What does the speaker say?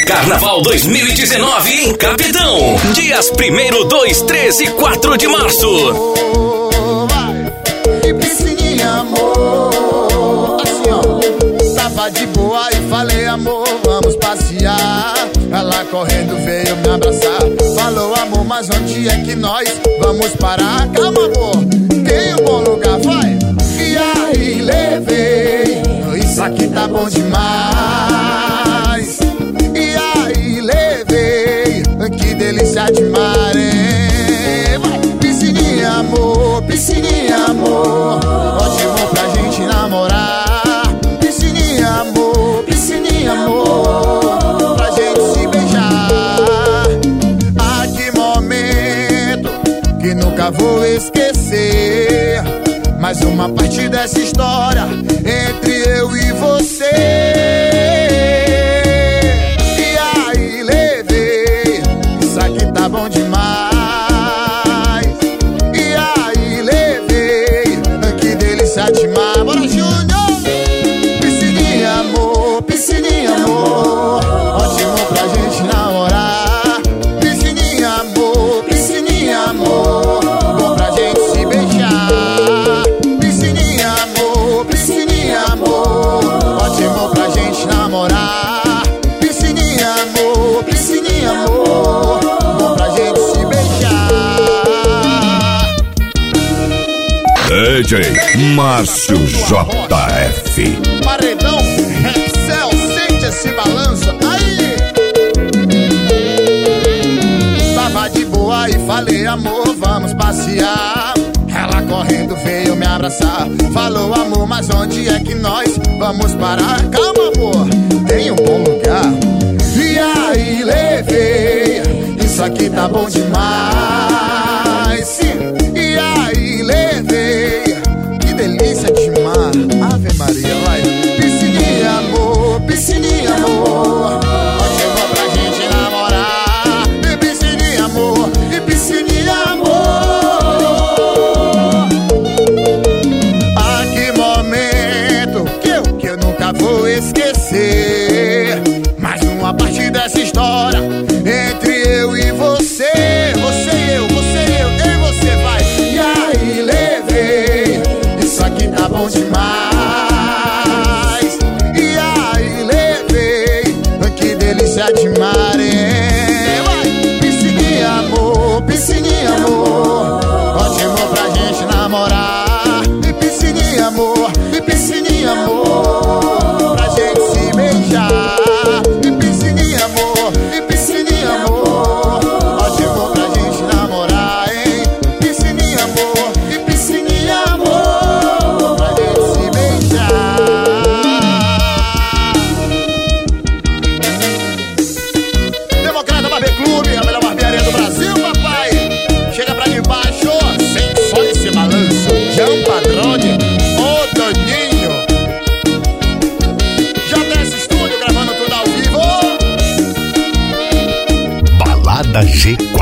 Carnaval 2019 em Capitão. Dias 1º, 2, 3 e 4 de março. E piscininha, amor. Assim, ó. Tava de boa e falei, amor, vamos passear. Ela correndo veio me abraçar. Falou, amor, mas onde é que nós vamos parar? Calma, amor, tem um bom lugar, vai. E aí levei, isso aqui tá bom demais. E aí levei, que delícia de mar, hein? Vai. Piscininha, amor, piscininha, amor, ótimo pra gente namorar. Piscininha, amor, piscininha, amor, pra gente se beijar. Ah, que momento que nunca vou esquecer. Mais uma parte dessa história entre eu e você. E aí levei, isso aqui tá bom demais. E aí levei, que delícia de mar. Bora, Júnior! Piscininha, amor, piscininha, amor, ótimo pra gente namorar. Piscininha, amor, piscininha, amor, bom pra gente se beijar. Piscininha, amor, piscininha, amor, ótimo pra gente namorar. Piscininha, amor, piscininha, amor, bom pra gente se beijar. DJ Márcio JF. Paredão, Excel, sente esse balanço. Aí! Tava de boa e falei, amor, vamos passear. Ela correndo veio me abraçar. Falou, amor, mas onde é que nós vamos parar? Calma, amor, tem um bom lugar. E aí levei, isso aqui tá bom demais. Sim. E aí levei, que delícia de mar. Ave Maria, vai. Piscininha, amor, piscininha, amor, ótimo pra gente namorar. E piscininha, amor, e piscininha, amor. Ah, que momento que eu nunca vou esquecer. Mais uma parte dessa história entre eu e você. Você e eu, você e eu, eu e você, vai. E aí levei, isso aqui tá bom demais. E aí levei, que delícia de mar, hein? Vai. Piscininha, amor, piscininha, amor, ótimo pra gente namorar. E piscininha, amor, e piscininha, amor, pra gente se beijar. E piscininha, amor, e piscininha, amor, ótimo pra gente namorar, hein? Piscininha, amor, e piscininha, amor, pra gente se beijar. Democrata Barbeiro Clube, a melhor barbearia do Brasil, papai. Chega pra debaixo, sem só esse balanço. João Padrone, ô Toninho. Já desce estúdio gravando tudo ao vivo. Balada G4.